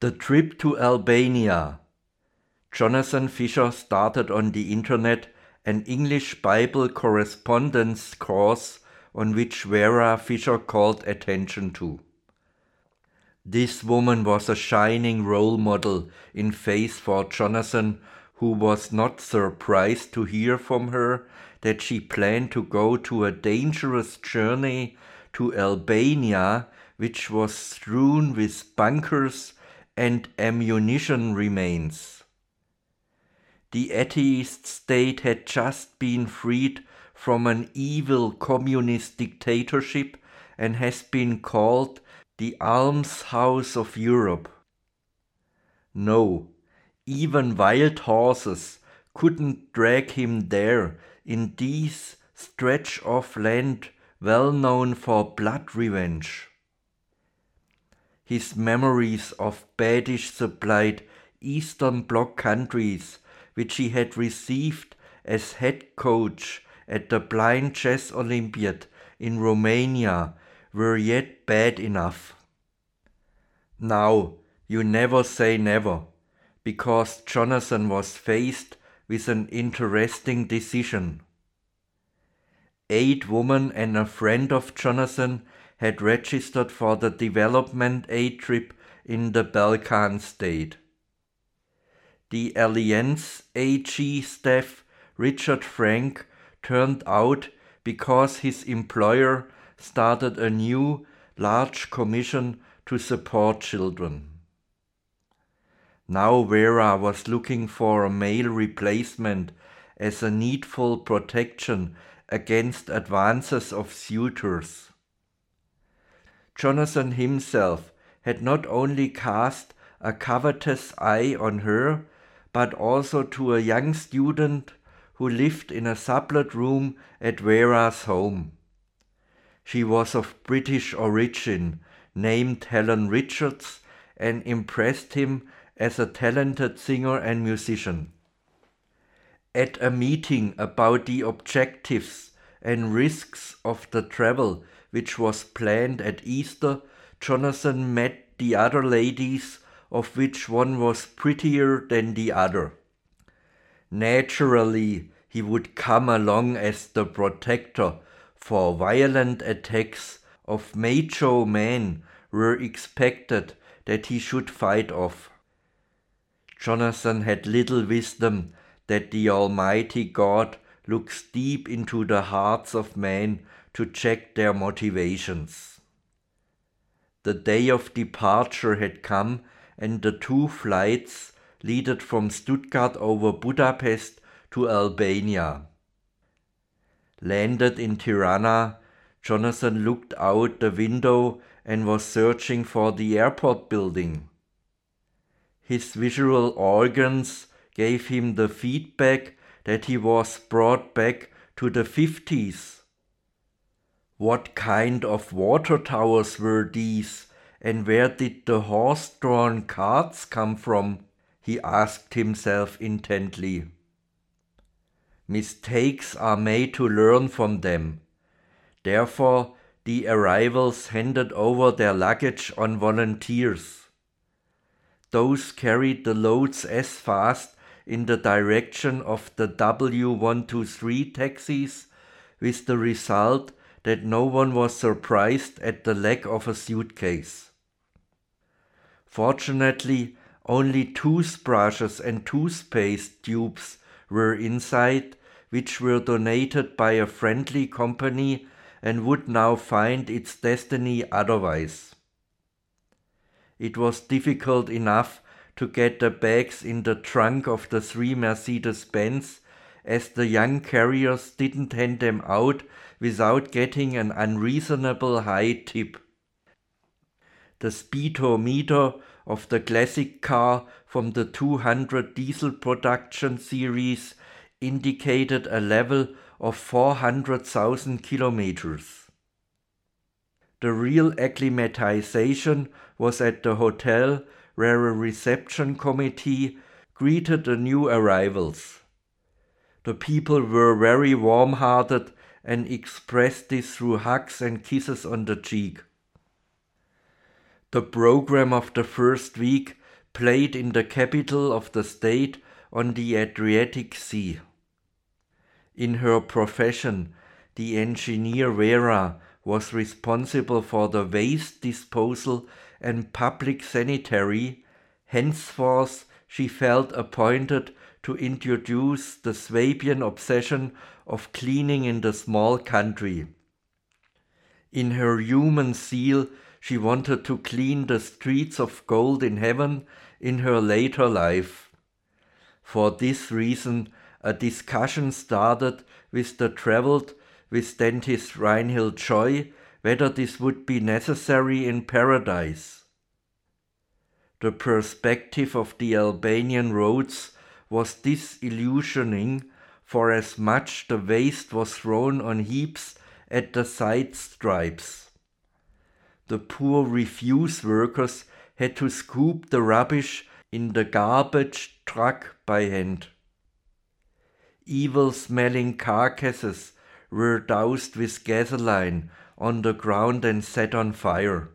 The trip to Albania. Jonathan Fisher started on the internet an English Bible correspondence course on which Vera Fisher called attention to. This woman was a shining role model in faith for Jonathan, who was not surprised to hear from her that she planned to go to a dangerous journey to Albania, which was strewn with bunkers and ammunition remains. The atheist state had just been freed from an evil communist dictatorship and has been called the almshouse of Europe. No, even wild horses couldn't drag him there in this stretch of land well known for blood revenge. His memories of Badish-supplied Eastern Bloc countries, which he had received as head coach at the Blind Chess Olympiad in Romania, were yet bad enough. Now, you never say never, because Jonathan was faced with an interesting decision. 8 women and a friend of Jonathan had registered for the development aid trip in the Balkan state. The Allianz AG staff, Richard Frank, turned out because his employer started a new, large commission to support children. Now Vera was looking for a male replacement as a needful protection against advances of suitors. Jonathan himself had not only cast a covetous eye on her, but also to a young student who lived in a sublet room at Vera's home. She was of British origin, named Helen Richards, and impressed him as a talented singer and musician. At a meeting about the objectives and risks of the travel, which was planned at Easter, Jonathan met the other ladies, of which one was prettier than the other. Naturally, he would come along as the protector, for violent attacks of macho men were expected that he should fight off. Jonathan had little wisdom that the Almighty God looks deep into the hearts of men to check their motivations. The day of departure had come, and the 2 flights leaded from Stuttgart over Budapest to Albania. Landed in Tirana, Jonathan looked out the window and was searching for the airport building. His visual organs gave him the feedback that he was brought back to the 50s. What kind of water towers were these, and where did the horse-drawn carts come from? He asked himself intently. Mistakes are made to learn from them. Therefore, the arrivals handed over their luggage on volunteers. Those carried the loads as fast in the direction of the W123 taxis, with the result that no one was surprised at the lack of a suitcase. Fortunately, only toothbrushes and toothpaste tubes were inside, which were donated by a friendly company and would now find its destiny otherwise. It was difficult enough to get the bags in the trunk of the 3 Mercedes-Benz, as the young carriers didn't hand them out without getting an unreasonable high tip. The speedometer of the classic car from the 200 diesel production series indicated a level of 400,000 kilometers. The real acclimatization was at the hotel, where a reception committee greeted the new arrivals. The people were very warm-hearted and expressed this through hugs and kisses on the cheek. The program of the first week played in the capital of the state on the Adriatic Sea. In her profession, the engineer Vera was responsible for the waste disposal and public sanitary. Henceforth, she felt appointed to introduce the Swabian obsession of cleaning in the small country. In her human zeal, she wanted to clean the streets of gold in heaven in her later life. For this reason, a discussion started with the traveled with dentist Reinhild Scheu whether this would be necessary in paradise. The perspective of the Albanian roads was disillusioning, for as much the waste was thrown on heaps at the side stripes. The poor refuse workers had to scoop the rubbish in the garbage truck by hand. Evil-smelling carcasses were doused with gasoline on the ground and set on fire.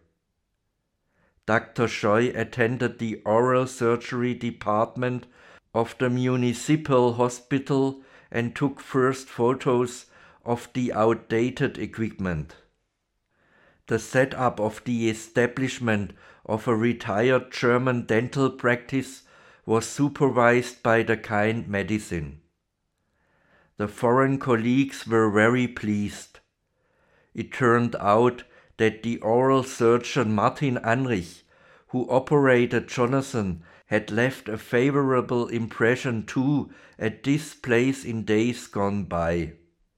Dr. Scheu attended the oral surgery department of the municipal hospital and took first photos of the outdated equipment. The setup of the establishment of a retired German dental practice was supervised by the kind medicine. The foreign colleagues were very pleased. It turned out that the oral surgeon Martin Anrich, who operated Jonathan, had left a favorable impression too at this place in days gone by.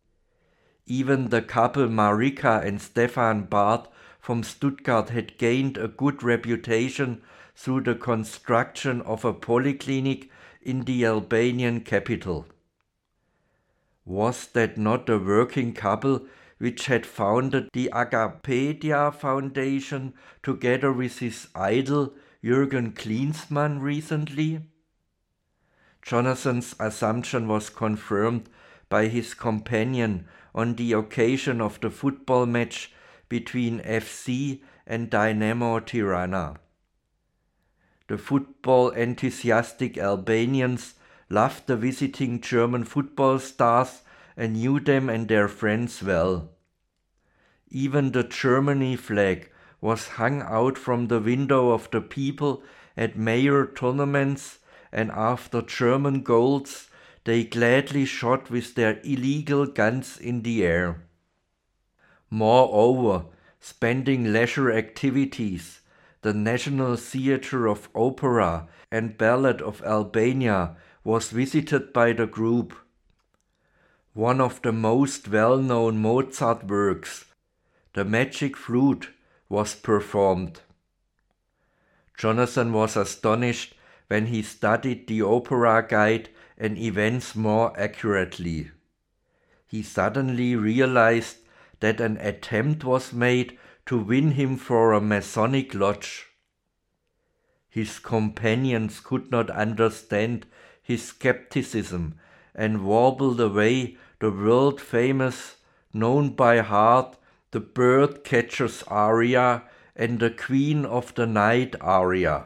Even the couple Marika and Stefan Barth from Stuttgart had gained a good reputation through the construction of a polyclinic in the Albanian capital. Was that not the working couple which had founded the Agapedia Foundation together with his idol Jürgen Klinsmann recently? Jonathan's assumption was confirmed by his companion on the occasion of the football match between FC and Dynamo Tirana. The football enthusiastic Albanians loved the visiting German football stars and knew them and their friends well. Even the Germany flag was hung out from the window of the people at major tournaments, and after German goals they gladly shot with their illegal guns in the air. Moreover, spending leisure activities, the National Theatre of Opera and Ballet of Albania was visited by the group. One of the most well-known Mozart works, The Magic Flute, was performed. Jonathan was astonished when he studied the opera guide and events more accurately. He suddenly realized that an attempt was made to win him for a Masonic lodge. His companions could not understand his skepticism and warbled away the world-famous, known by heart, the Birdcatcher's aria and the Queen of the Night aria.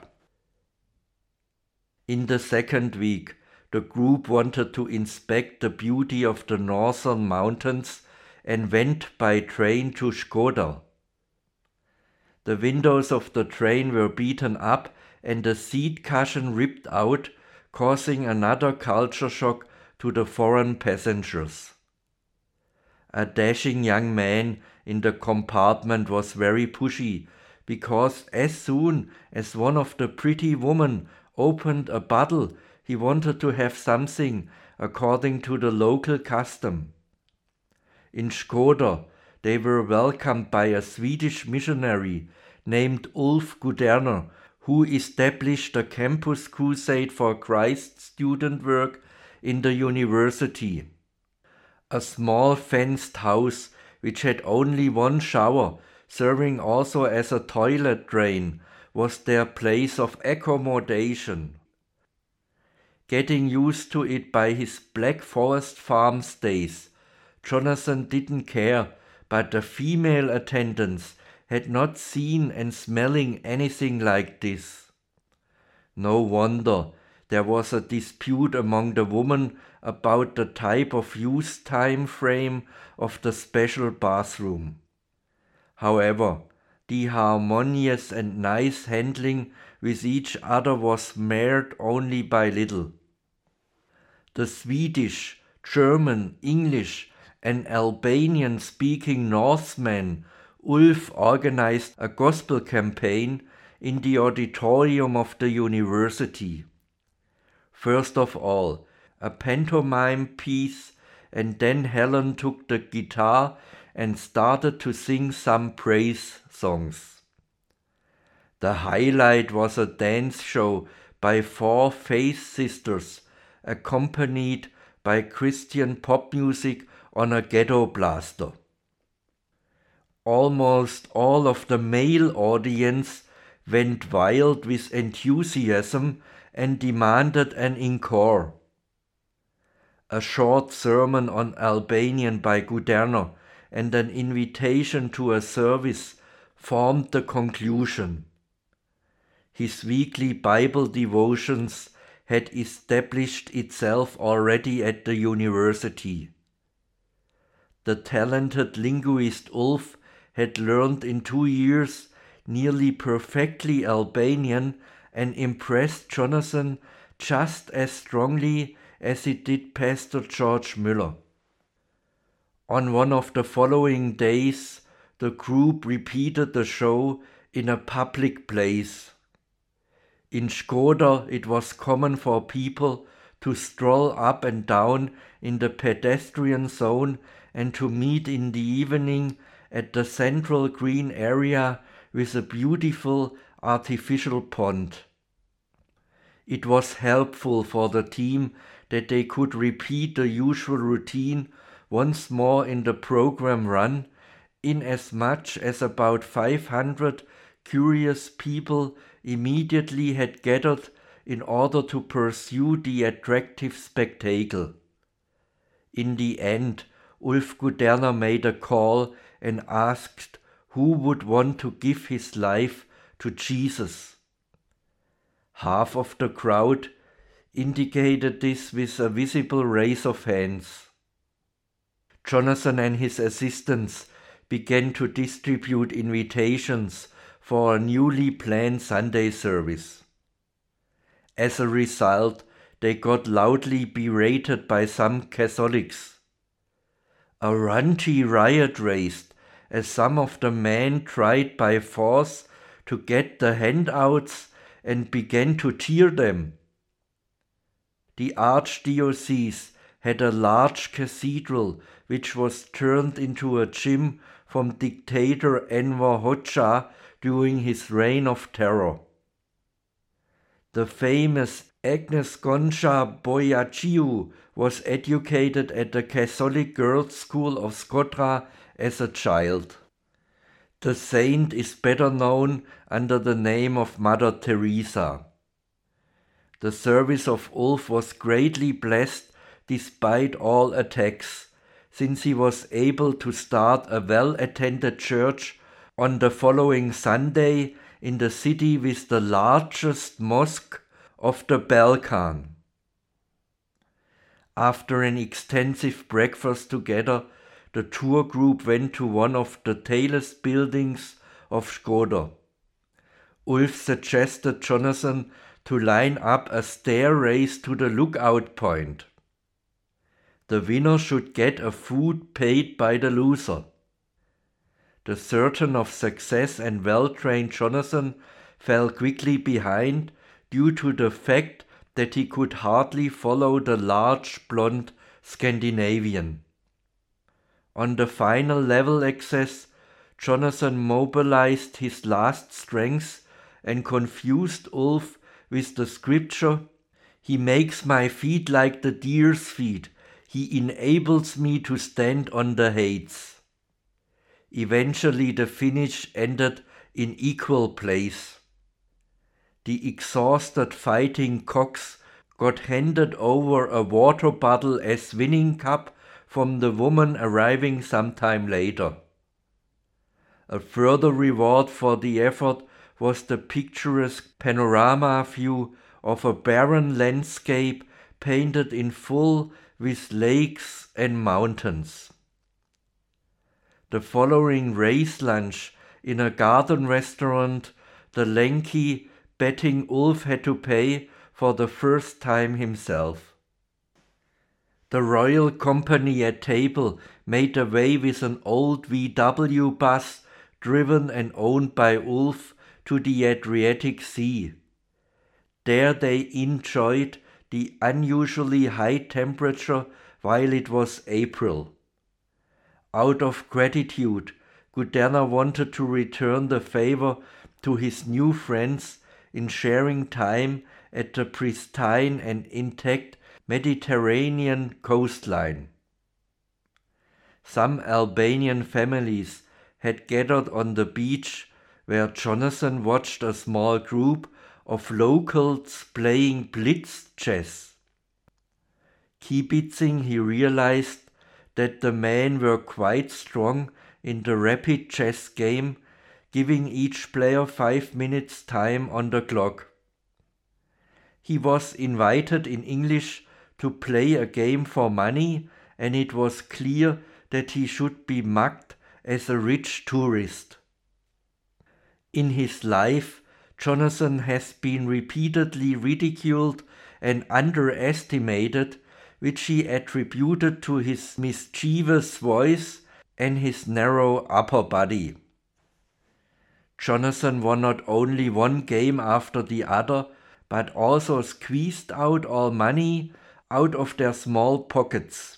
In the second week, the group wanted to inspect the beauty of the northern mountains and went by train to Škoda. The windows of the train were beaten up and the seat cushion ripped out, causing another culture shock to the foreign passengers. A dashing young man in the compartment was very pushy, because as soon as one of the pretty women opened a bottle, he wanted to have something according to the local custom. In Škoda, they were welcomed by a Swedish missionary named Ulf Guderner, who established a campus crusade for Christ student work in the university. A small fenced house, which had only one shower, serving also as a toilet drain, was their place of accommodation. Getting used to it by his Black Forest farm days, Jonathan didn't care, but the female attendants had not seen and smelling anything like this. No wonder there was a dispute among the women about the type of use time frame of the special bathroom. However, the harmonious and nice handling with each other was marred only by little. The Swedish, German, English, and Albanian-speaking Northmen Ulf organized a gospel campaign in the auditorium of the university. First of all, a pantomime piece, and then Helen took the guitar and started to sing some praise songs. The highlight was a dance show by 4 Faith Sisters, accompanied by Christian pop music on a ghetto blaster. Almost all of the male audience went wild with enthusiasm and demanded an encore. A short sermon on Albanian by Guderner and an invitation to a service formed the conclusion. His weekly Bible devotions had established itself already at the university. The talented linguist Ulf had learned in 2 years nearly perfectly Albanian and impressed Jonathan just as strongly as it did Pastor George Müller. On one of the following days, the group repeated the show in a public place. In Škoda, it was common for people to stroll up and down in the pedestrian zone and to meet in the evening at the central green area with a beautiful artificial pond. It was helpful for the team that they could repeat the usual routine once more in the program run, inasmuch as about 500 curious people immediately had gathered in order to pursue the attractive spectacle. In the end, Ulf Guderner made a call and asked who would want to give his life to Jesus. Half of the crowd indicated this with a visible raise of hands. Jonathan and his assistants began to distribute invitations for a newly planned Sunday service. As a result, they got loudly berated by some Catholics. A raunchy riot raged as some of the men tried by force to get the handouts and began to tear them. The archdiocese had a large cathedral which was turned into a gym from dictator Enver Hoxha during his reign of terror. The famous Agnes Goncha Boyaciu was educated at the Catholic Girls' School of Shkodra as a child. The saint is better known under the name of Mother Teresa. The service of Ulf was greatly blessed despite all attacks, since he was able to start a well-attended church on the following Sunday in the city with the largest mosque of the Balkan. After an extensive breakfast together, the tour group went to one of the tallest buildings of Škoda. Ulf suggested Jonathan to line up a stair race to the lookout point. The winner should get a food paid by the loser. The certain of success and well-trained Jonathan fell quickly behind due to the fact that he could hardly follow the large blonde Scandinavian. On the final level access, Jonathan mobilized his last strength and confused Ulf with the scripture, "He makes my feet like the deer's feet. He enables me to stand on the heights." Eventually the finish ended in equal place. The exhausted fighting cocks got handed over a water bottle as winning cup from the woman arriving sometime later. A further reward for the effort was the picturesque panorama view of a barren landscape painted in full with lakes and mountains. The following race lunch in a garden restaurant, the lanky, betting Ulf had to pay for the first time himself. The royal company at table made away with an old VW bus driven and owned by Ulf to the Adriatic Sea. There they enjoyed the unusually high temperature while it was April. Out of gratitude, Guderna wanted to return the favor to his new friends in sharing time at the pristine and intact Mediterranean coastline. Some Albanian families had gathered on the beach where Jonathan watched a small group of locals playing blitz chess. Kibitzing, he realized that the men were quite strong in the rapid chess game, giving each player 5 minutes time on the clock. He was invited in English to play a game for money, and it was clear that he should be mugged as a rich tourist. In his life, Jonathan has been repeatedly ridiculed and underestimated, which he attributed to his mischievous voice and his narrow upper body. Jonathan won not only one game after the other, but also squeezed out all money out of their small pockets.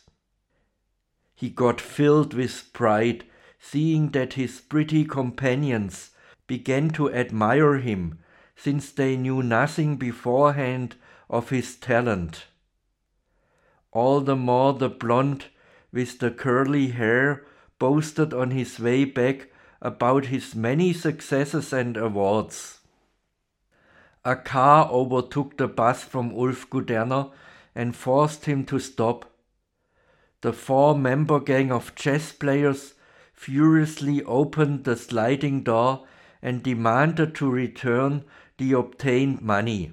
He got filled with pride, seeing that his pretty companions began to admire him, since they knew nothing beforehand of his talent. All the more the blonde with the curly hair boasted on his way back about his many successes and awards. A car overtook the bus from Ulf Guderna and forced him to stop. The 4-member gang of chess players furiously opened the sliding door and demanded to return the obtained money.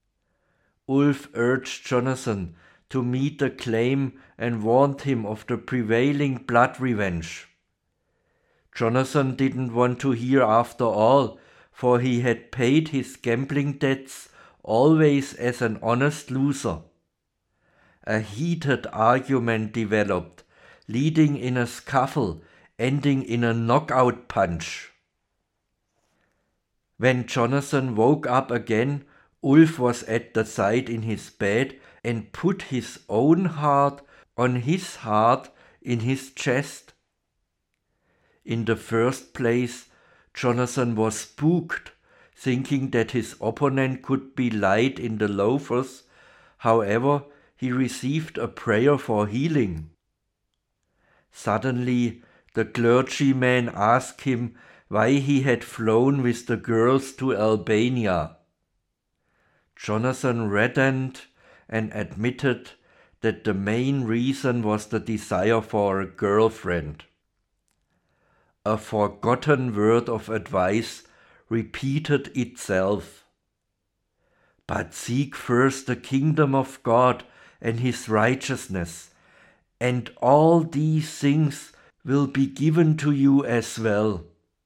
Ulf urged Jonathan to meet the claim and warned him of the prevailing blood revenge. Jonathan didn't want to hear after all, for he had paid his gambling debts always as an honest loser. A heated argument developed, leading in a scuffle, ending in a knockout punch. When Jonathan woke up again, Ulf was at the side in his bed and put his own heart on his heart in his chest. In the first place, Jonathan was spooked, thinking that his opponent could be light in the loafers. However, he received a prayer for healing. Suddenly, the clergyman asked him why he had flown with the girls to Albania. Jonathan reddened and admitted that the main reason was the desire for a girlfriend. A forgotten word of advice repeated itself. But seek first the kingdom of God and his righteousness, and all these things will be given to you as well.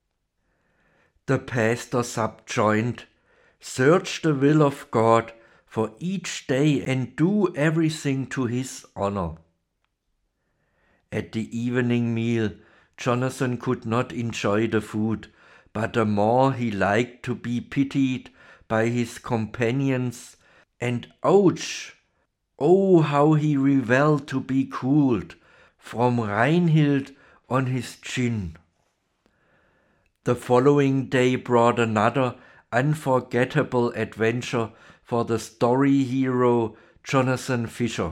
The pastor subjoined, "Search the will of God for each day and do everything to his honor." At the evening meal, Jonathan could not enjoy the food, but the more he liked to be pitied by his companions, and ouch! Oh, how he revelled to be cooled from Reinhild on his chin. The following day brought another unforgettable adventure for the story hero Jonathan Fisher.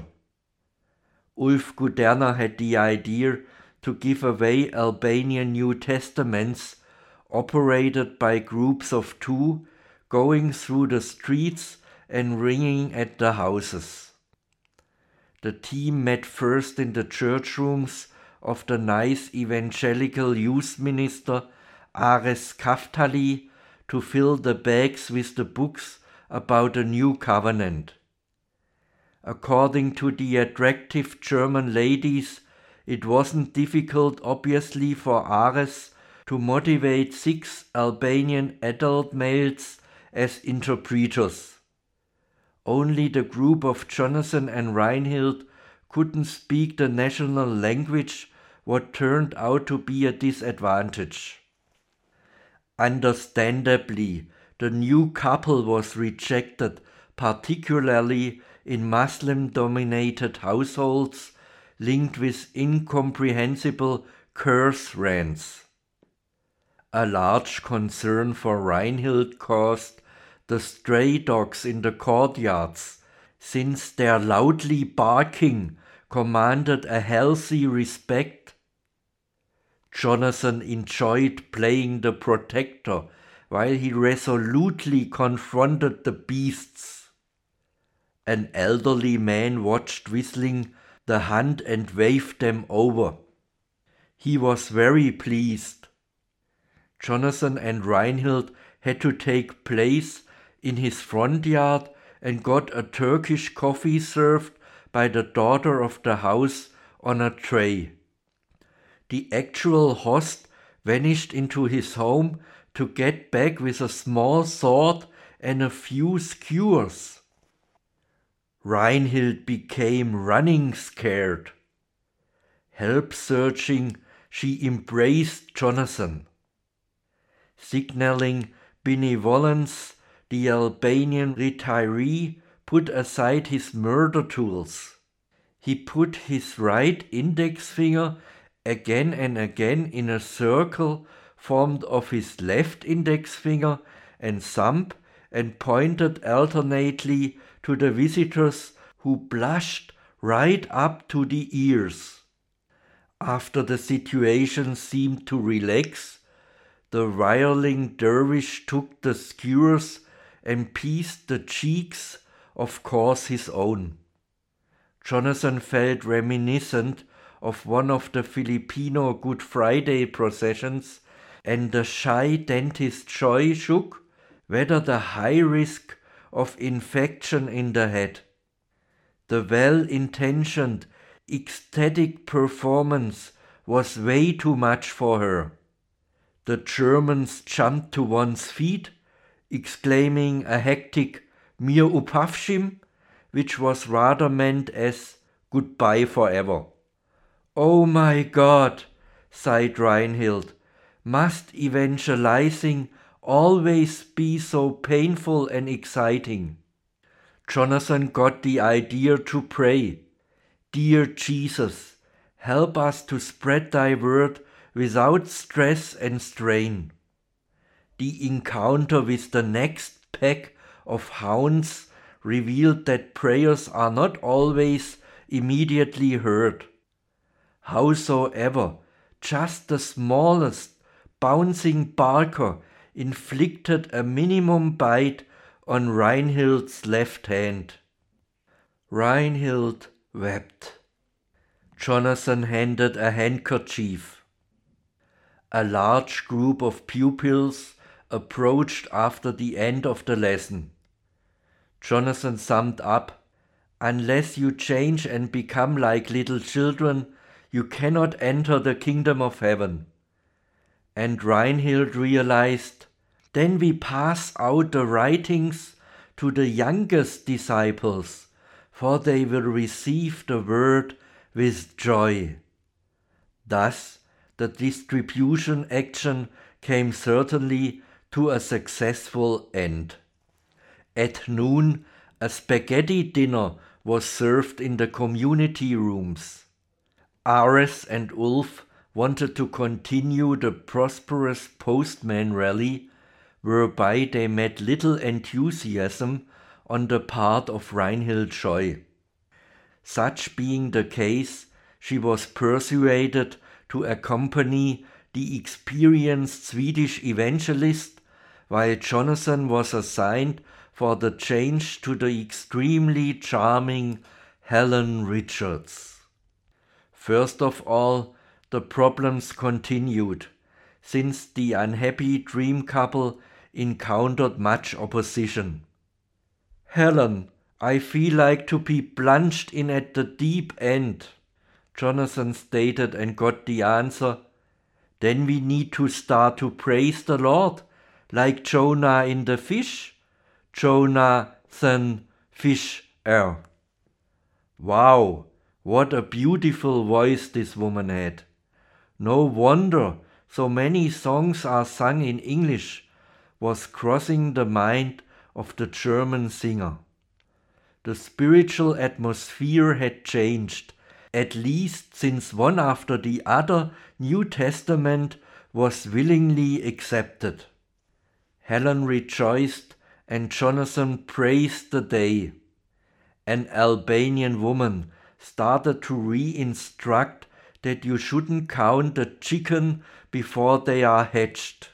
Ulf Guderna had the idea to give away Albanian New Testaments operated by groups of 2, going through the streets and ringing at the houses. The team met first in the church rooms of the nice evangelical youth minister Ares Kaftali to fill the bags with the books about the new covenant. According to the attractive German ladies, it wasn't difficult, obviously, for Ares to motivate 6 Albanian adult males as interpreters. Only the group of Jonathan and Reinhild couldn't speak the national language, what turned out to be a disadvantage. Understandably, the new couple was rejected, particularly in Muslim-dominated households linked with incomprehensible curse rants. A large concern for Reinhild caused the stray dogs in the courtyards, since their loudly barking commanded a healthy respect. Jonathan enjoyed playing the protector while he resolutely confronted the beasts. An elderly man watched whistling the hunt and waved them over. He was very pleased. Jonathan and Reinhild had to take place in his front yard and got a Turkish coffee served by the daughter of the house on a tray. The actual host vanished into his home to get back with a small sword and a few skewers. Reinhild became running scared. Help searching, she embraced Jonathan. Signaling benevolence, the Albanian retiree put aside his murder tools. He put his right index finger again and again in a circle formed of his left index finger and thumb and pointed alternately to the visitors, who blushed right up to the ears. After the situation seemed to relax, the whirling dervish took the skewers and pieced the cheeks, of course his own. Jonathan felt reminiscent of one of the Filipino Good Friday processions, and the shy dentist Joy shook whether the high risk of infection in the head. The well-intentioned, ecstatic performance was way too much for her. The Germans jumped to one's feet, exclaiming a hectic "Mir upavshim," which was rather meant as "goodbye forever." "Oh my God," sighed Reinhild, "must evangelizing always be so painful and exciting?" Jonathan got the idea to pray. "Dear Jesus, help us to spread thy word without stress and strain." The encounter with the next pack of hounds revealed that prayers are not always immediately heard. Howsoever, just the smallest bouncing barker inflicted a minimum bite on Reinhild's left hand. Reinhild wept. Jonathan handed a handkerchief. A large group of pupils approached after the end of the lesson. Jonathan summed up, "Unless you change and become like little children, you cannot enter the kingdom of heaven." And Reinhild realized, "Then we pass out the writings to the youngest disciples, for they will receive the word with joy." Thus, the distribution action came certainly to a successful end. At noon, a spaghetti dinner was served in the community rooms. Ares and Ulf wanted to continue the prosperous postman rally, whereby they met little enthusiasm on the part of Reinhild Joy. Such being the case, she was persuaded to accompany the experienced Swedish evangelist, while Jonathan was assigned for the change to the extremely charming Helen Richards. First of all, the problems continued, since the unhappy dream couple encountered much opposition. "Helen, I feel like to be plunged in at the deep end," Jonathan stated, and got the answer, "Then we need to start to praise the Lord, like Jonah in the fish. Jonathan Fisher." Wow, what a beautiful voice this woman had. No wonder so many songs are sung in English, was crossing the mind of the German singer. The spiritual atmosphere had changed, at least since one after the other New Testament was willingly accepted. Helen rejoiced and Jonathan praised the day. An Albanian woman started to re-instruct that you shouldn't count the chicken before they are hatched.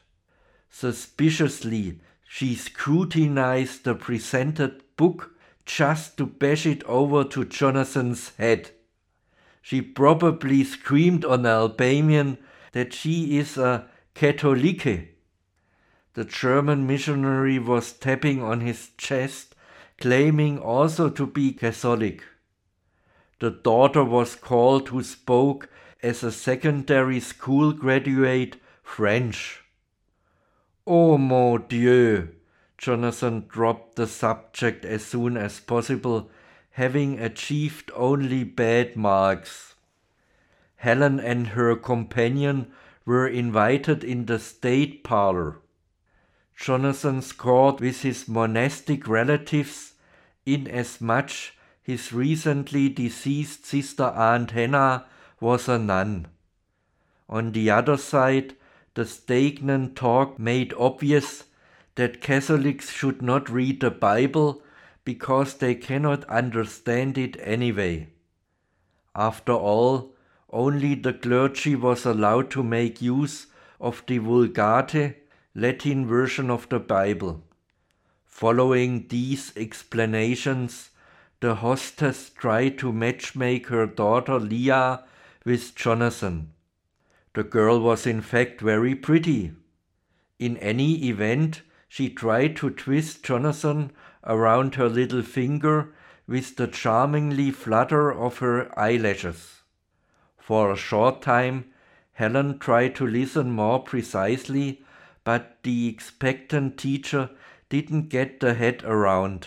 Suspiciously, she scrutinized the presented book just to bash it over to Jonathan's head. She probably screamed on Albanian that she is a Katholike. The German missionary was tapping on his chest, claiming also to be Catholic. The daughter was called, who spoke as a secondary school graduate French. "Oh mon Dieu!" Jonathan dropped the subject as soon as possible, having achieved only bad marks. Helen and her companion were invited in the state parlor. Jonathan scored with his monastic relatives, inasmuch his recently deceased sister Aunt Hannah was a nun. On the other side, the stagnant talk made obvious that Catholics should not read the Bible because they cannot understand it anyway. After all, only the clergy was allowed to make use of the Vulgate, Latin version of the Bible. Following these explanations, the hostess tried to matchmake her daughter Leah with Jonathan. The girl was in fact very pretty. In any event, she tried to twist Jonathan around her little finger with the charmingly flutter of her eyelashes. For a short time, Helen tried to listen more precisely, but the expectant teacher didn't get the head around.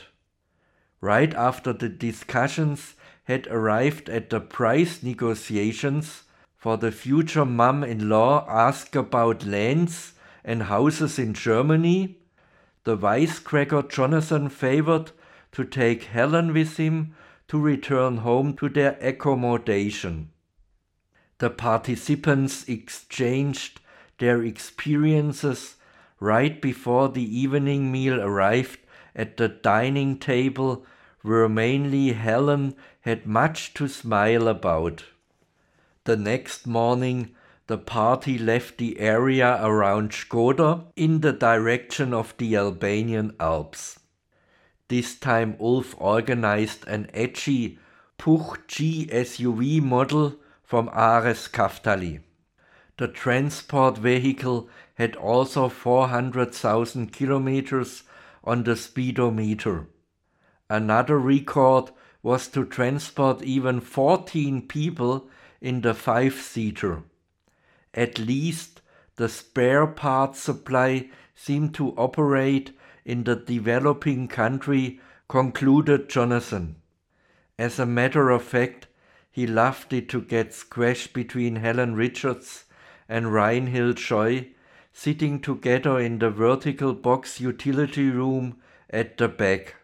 Right after the discussions had arrived at the price negotiations for the future mom-in-law asked about lands and houses in Germany, the wisecracker Jonathan favored to take Helen with him to return home to their accommodation. The participants exchanged their experiences right before the evening meal arrived at the dining table, where mainly Helen had much to smile about. The next morning, the party left the area around Škoda in the direction of the Albanian Alps. This time Ulf organized an edgy Puch G SUV model from Ares Kaftali. The transport vehicle had also 400,000 kilometers on the speedometer. Another record was to transport even 14 people in the 5-seater. At least the spare parts supply seemed to operate in the developing country, concluded Jonathan. As a matter of fact, he loved it to get squashed between Helen Richards and Reinhild Scheu, sitting together in the vertical box utility room at the back.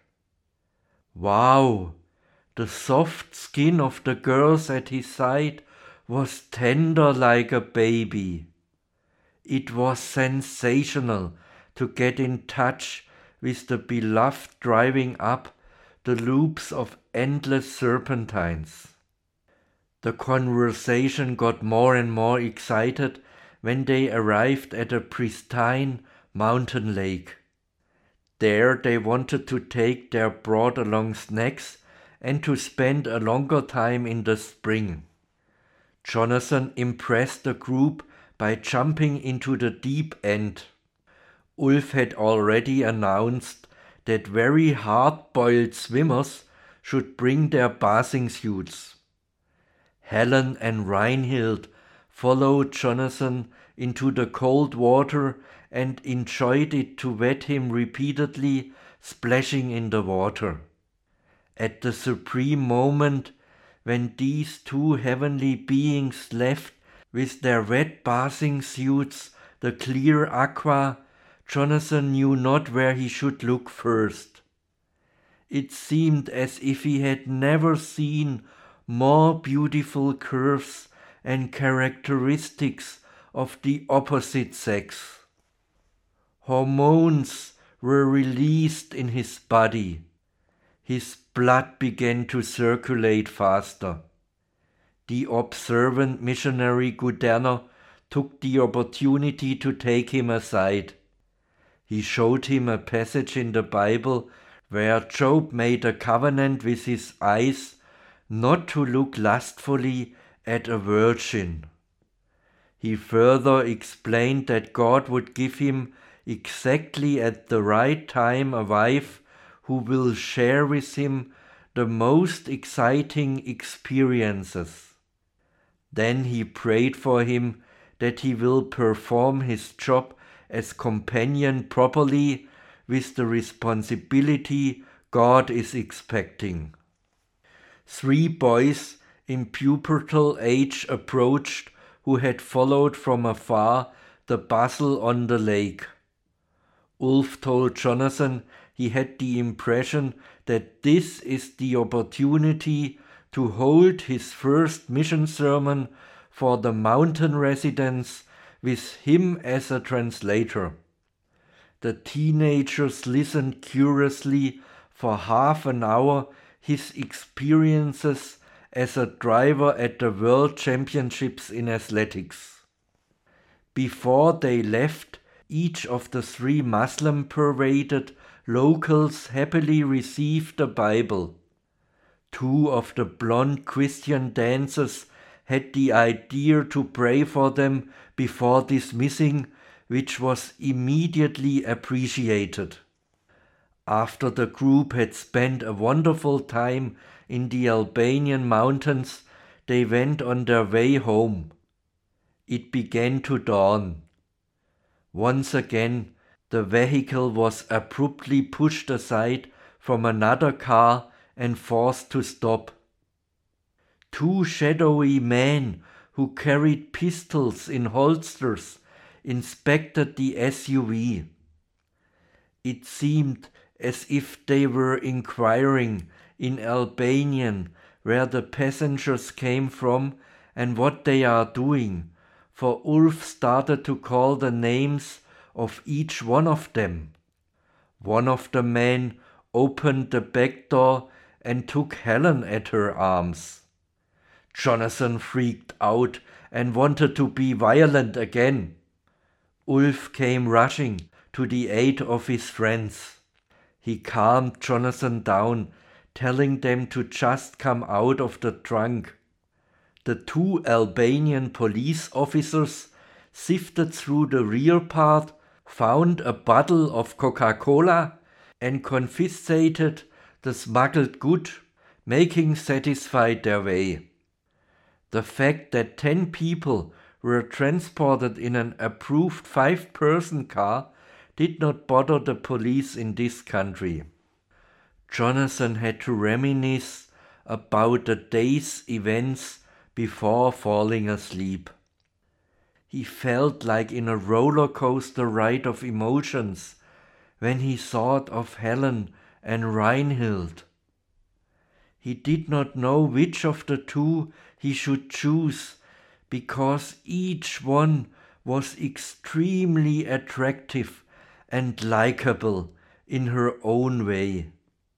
Wow! The soft skin of the girls at his side was tender like a baby. It was sensational to get in touch with the beloved driving up the loops of endless serpentines. The conversation got more and more excited when they arrived at a pristine mountain lake. There they wanted to take their brought-along snacks and to spend a longer time in the spring. Jonathan impressed the group by jumping into the deep end. Ulf had already announced that very hard-boiled swimmers should bring their bathing suits. Helen and Reinhild followed Jonathan into the cold water and enjoyed it to wet him repeatedly, splashing in the water. At the supreme moment, when these two heavenly beings left with their wet bathing suits the clear aqua, Jonathan knew not where he should look first. It seemed as if he had never seen more beautiful curves and characteristics of the opposite sex. Hormones were released in his body. His blood began to circulate faster. The observant missionary Guderner took the opportunity to take him aside. He showed him a passage in the Bible where Job made a covenant with his eyes not to look lustfully at a virgin. He further explained that God would give him exactly at the right time a wife who will share with him the most exciting experiences. Then he prayed for him that he will perform his job as companion properly with the responsibility God is expecting. 3 boys in pubertal age approached who had followed from afar the bustle on the lake. Ulf told Jonathan he had the impression that this is the opportunity to hold his first mission sermon for the mountain residents with him as a translator. The teenagers listened curiously for half an hour his experiences as a driver at the World Championships in athletics. Before they left, each of the 3 Muslim-pervaded locals happily received the Bible. 2 of the blonde Christian dancers had the idea to pray for them before dismissing, which was immediately appreciated. After the group had spent a wonderful time in the Albanian mountains, they went on their way home. It began to dawn. Once again, the vehicle was abruptly pushed aside from another car and forced to stop. 2 shadowy men who carried pistols in holsters inspected the SUV. It seemed as if they were inquiring in Albanian where the passengers came from and what they are doing, for Ulf started to call the names of each one of them. One of the men opened the back door and took Helen at her arms. Jonathan freaked out and wanted to be violent again. Ulf came rushing to the aid of his friends. He calmed Jonathan down, telling them to just come out of the trunk. The 2 Albanian police officers sifted through the rear part, found a bottle of Coca-Cola, and confiscated the smuggled good, making satisfied their way. The fact that 10 people were transported in an approved 5-person car did not bother the police in this country. Jonathan had to reminisce about the day's events before falling asleep. He felt like in a roller coaster ride of emotions when he thought of Helen and Reinhild. He did not know which of the 2 he should choose, because each one was extremely attractive and likable in her own way.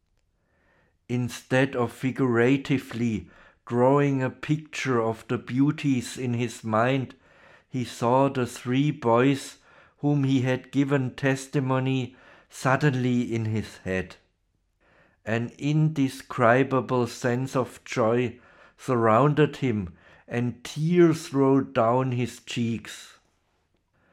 Instead of figuratively drawing a picture of the beauties in his mind, he saw the 3 boys whom he had given testimony suddenly in his head. An indescribable sense of joy surrounded him and tears rolled down his cheeks.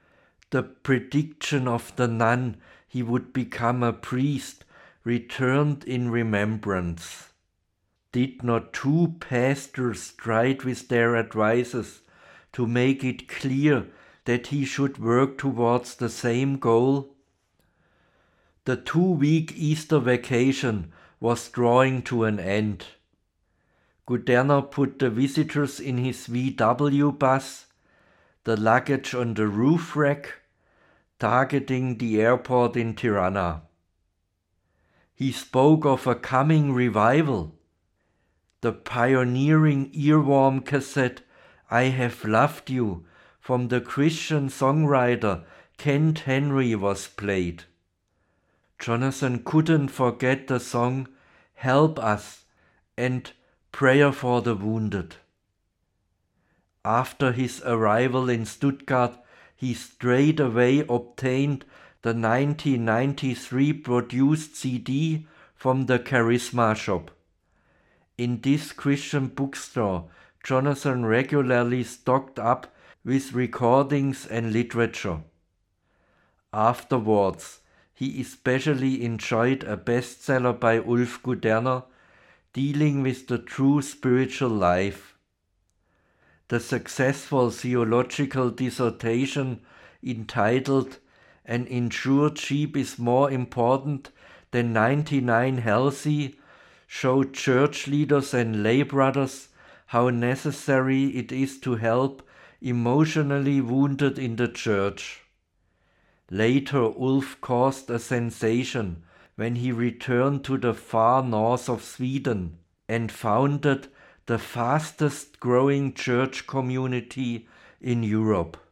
The prediction of the nun he would become a priest returned in remembrance. Did not two pastors stride with their advisers to make it clear that he should work towards the same goal? The 2-week Easter vacation was drawing to an end. Guderner put the visitors in his VW bus, the luggage on the roof rack, targeting the airport in Tirana. He spoke of a coming revival. The pioneering earworm cassette I Have Loved You from the Christian songwriter Kent Henry was played. Jonathan couldn't forget the song Help Us and Prayer for the Wounded. After his arrival in Stuttgart, he straight away obtained the 1993 produced CD from the Charisma shop. In this Christian bookstore, Jonathan regularly stocked up with recordings and literature. Afterwards, he especially enjoyed a bestseller by Ulf Guderner, dealing with the true spiritual life. The successful theological dissertation entitled An Insured Sheep is More Important Than 99 Healthy showed church leaders and lay brothers how necessary it is to help emotionally wounded in the church. Later, Ulf caused a sensation when he returned to the far north of Sweden and founded the fastest growing church community in Europe.